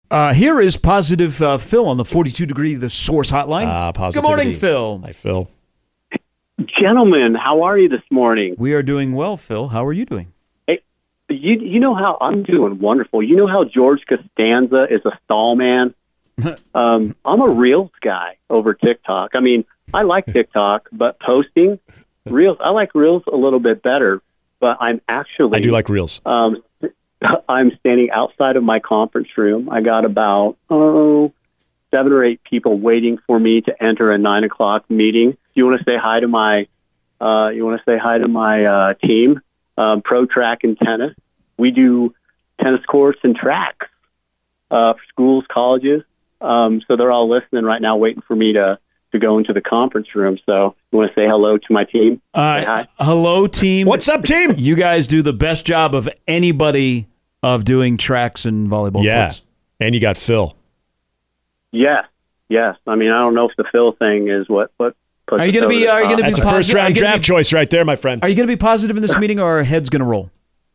Here is Positive Phil on the 42 Degree The Source hotline. Good morning, Phil. Hi, Phil. Gentlemen, how are you this morning? We are doing well, Phil. How are you doing? Hey, you know how I'm doing wonderful. You know how George Costanza is a stall man? I'm a Reels guy over TikTok. I mean, I like TikTok, but posting Reels, I like Reels a little bit better. But I'm actually... I do like Reels. I'm standing outside of my conference room. I got about 7 or 8 people waiting for me to enter a 9 o'clock meeting. You want to say hi to my team, Pro Track and Tennis. We do tennis courts and tracks for schools, colleges. So they're all listening right now, waiting for me to go into the conference room. So you want to say hello to my team? Say hi. Hello, team. What's up, team? You guys do the best job of anybody of doing tracks and volleyball courts. And you got Phil. Yes. I mean, I don't know if the Phil thing is what puts Are you going to be? Are you going to be That's a positive? first-round draft choice right there, my friend. Are you going to be positive in this meeting, or are heads going to roll?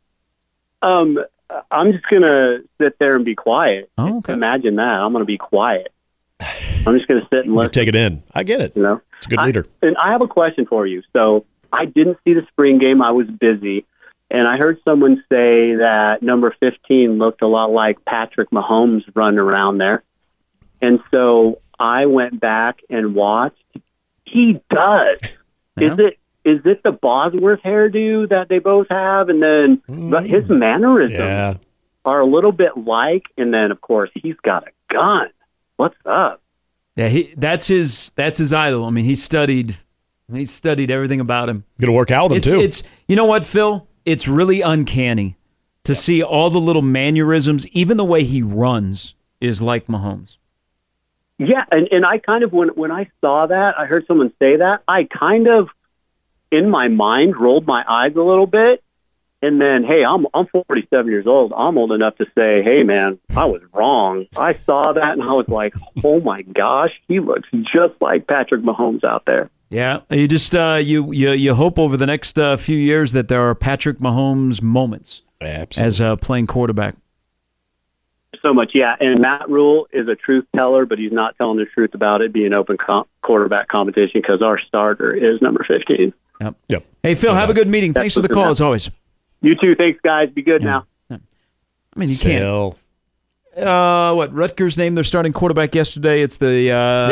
I'm just going to sit there and be quiet. Oh, okay. Imagine that. I'm going to be quiet. I'm just going to sit and listen. Take it in. I get it. You know, it's a good leader. And I have a question for you. So I didn't see the spring game. I was busy. And I heard someone say that number 15 looked a lot like Patrick Mahomes running around there. And so I went back and watched. He does. Yeah. Is it the Bosworth hairdo that they both have? And then but his mannerisms are a little bit like. And then, of course, he's got a gun. What's up? Yeah, that's his idol. I mean, he studied everything about him. Going to work out with him, too. It's you know what, Phil? It's really uncanny to see all the little mannerisms. Even the way he runs is like Mahomes. Yeah, and I kind of, when I saw that, I heard someone say that, I kind of, in my mind, rolled my eyes a little bit. And then, hey, I'm 47 years old. I'm old enough to say, hey, man, I was wrong. I saw that, and I was like, oh, my gosh, he looks just like Patrick Mahomes out there. Yeah, you just you hope over the next few years that there are Patrick Mahomes moments as playing quarterback. So much, yeah. And Matt Rule is a truth teller, but he's not telling the truth about it being open quarterback competition because our starter is number 15. Yep. Hey, Phil, have a good meeting. Thanks for the call, as always. You too. Thanks, guys. Be good now. I mean, you can't. Rutgers named their starting quarterback yesterday. It's the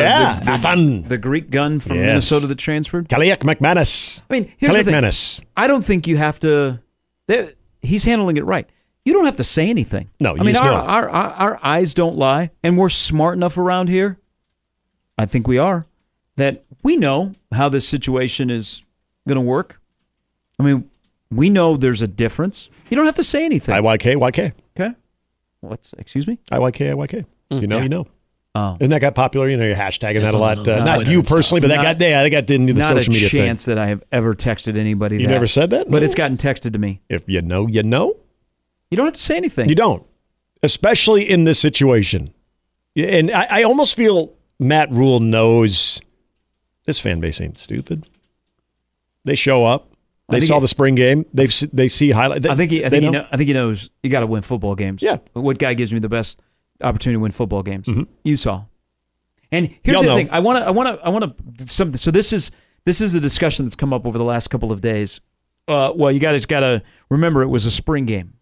Greek gun from Minnesota that transferred. Kaliak McManus. I mean, here's the thing. I don't think you have to. He's handling it right. You don't have to say anything. No, you I mean, just know. our eyes don't lie, and we're smart enough around here. I think we are, that we know how this situation is going to work. I mean, we know there's a difference. You don't have to say anything. IYK. Okay. Excuse me? IYK. You know. Oh. Isn't that got popular? You know, you're hashtagging that a lot. Not you personally, but that got into the social media thing. Not a chance that I have ever texted anybody that. You never said that? But it's gotten texted to me. If you know, you know. You don't have to say anything. You don't. Especially in this situation. And I almost feel Matt Rule knows this fan base ain't stupid. They show up. They saw the spring game. They see highlights. I think he knows you got to win football games. Yeah. What guy gives me the best opportunity to win football games? Mm-hmm. You saw. And here's the thing. I want to something. So this is the discussion that's come up over the last couple of days. You guys got to remember it was a spring game.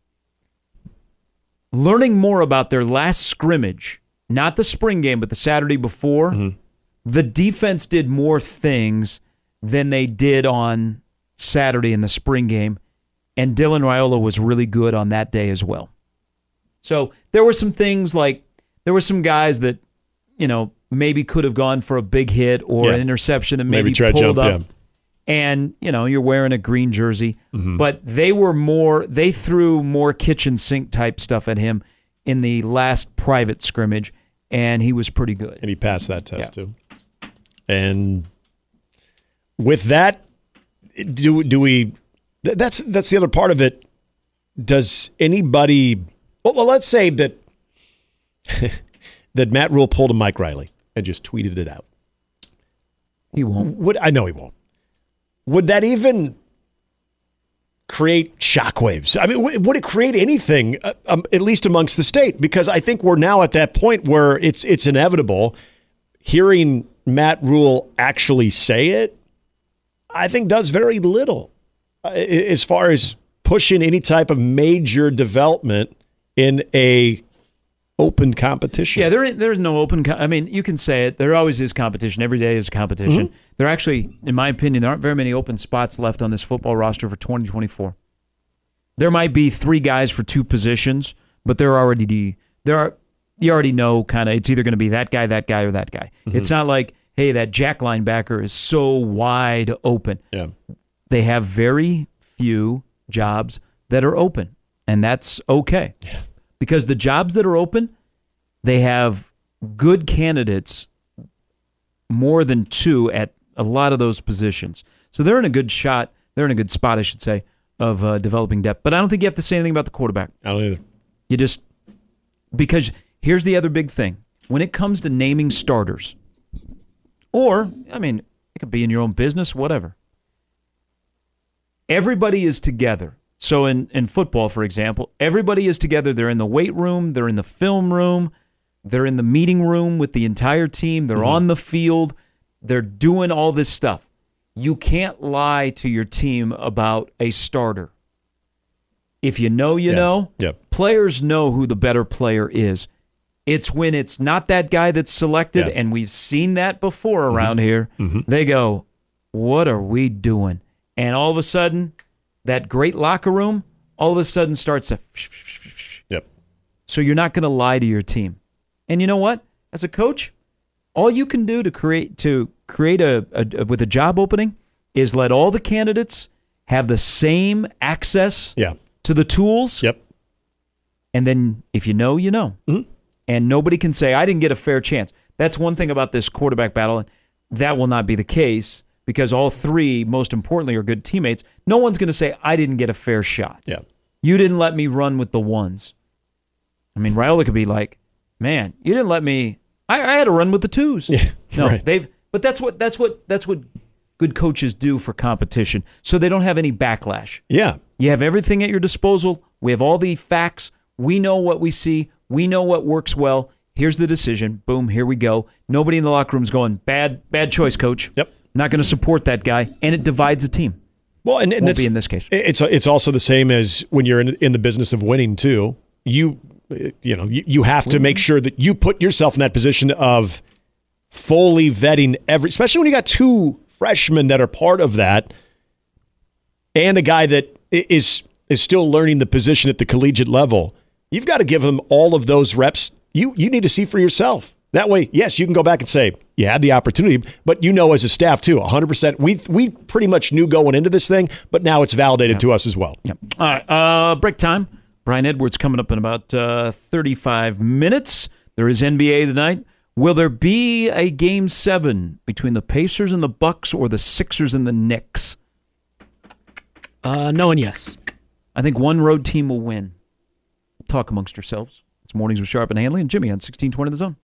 Learning more about their last scrimmage, not the spring game, but the Saturday before, the defense did more things than they did on Saturday in the spring game, and Dylan Raiola was really good on that day as well. So there were some things like there were some guys that, maybe could have gone for a big hit or an interception and maybe pulled up. Yeah. And, you're wearing a green jersey, but they threw more kitchen sink type stuff at him in the last private scrimmage, and he was pretty good. And he passed that test too. And with that, do we? That's the other part of it. Does anybody? Well, let's say that that Matt Rule pulled a Mike Riley and just tweeted it out. He won't. I know he won't. Would that even? create shockwaves? I mean, would it create anything, at least amongst the state? Because I think we're now at that point where it's inevitable. Hearing Matt Rule actually say it, I think does very little as far as pushing any type of major development in a open competition. Yeah, there's no open. I mean, you can say it. There always is competition. Every day is competition. Mm-hmm. There actually, in my opinion, there aren't very many open spots left on this football roster for 2024. There might be 3 guys for 2 positions, but you already know kind of it's either going to be that guy, or that guy. Mm-hmm. It's not like, hey, that jack linebacker is so wide open. Yeah. They have very few jobs that are open, and that's okay. Yeah. Because the jobs that are open, they have good candidates, more than 2 at a lot of those positions. So they're in a good shot. They're in a good spot, I should say, of developing depth. But I don't think you have to say anything about the quarterback. I don't either. You just, because here's the other big thing. When it comes to naming starters, or, I mean, it could be in your own business, whatever. Everybody is together. So in football, for example, everybody is together. They're in the weight room. They're in the film room. They're in the meeting room with the entire team. They're on the field. They're doing all this stuff. You can't lie to your team about a starter. If you know, you know. Yep. Players know who the better player is. It's when it's not that guy that's selected, and we've seen that before around here. Mm-hmm. They go, what are we doing? And all of a sudden, that great locker room all of a sudden starts to Yep. So you're not going to lie to your team. And you know what? As a coach, all you can do to create a with a job opening is let all the candidates have the same access to the tools. Yep. And then if you know, you know. Mm-hmm. And nobody can say, I didn't get a fair chance. That's one thing about this quarterback battle. And that will not be the case because all 3, most importantly, are good teammates. No one's going to say, I didn't get a fair shot. Yeah. You didn't let me run with the ones. I mean, Raiola could be like, man, you didn't let me. I had to run with the 2s. Yeah, no, right. But that's what good coaches do for competition, so they don't have any backlash. Yeah. You have everything at your disposal. We have all the facts. We know what we see. We know what works well. Here's the decision. Boom, here we go. Nobody in the locker room's going, bad choice, coach. Yep. Not going to support that guy, and it divides a team. Well, and won't be in this case. It's also the same as when you're in the business of winning too. You have to make sure that you put yourself in that position of fully vetting especially when you got 2 freshmen that are part of that, and a guy that is still learning the position at the collegiate level. You've got to give them all of those reps. You need to see for yourself. That way, yes, you can go back and say, you had the opportunity, but you know as a staff too, 100%. We pretty much knew going into this thing, but now it's validated to us as well. Yep. All right, break time. Brian Edwards coming up in about 35 minutes. There is NBA tonight. Will there be a Game 7 between the Pacers and the Bucks or the Sixers and the Knicks? No and yes. I think one road team will win. Talk amongst yourselves. It's Mornings with Sharp and Hanley and Jimmy on 1620 The Zone.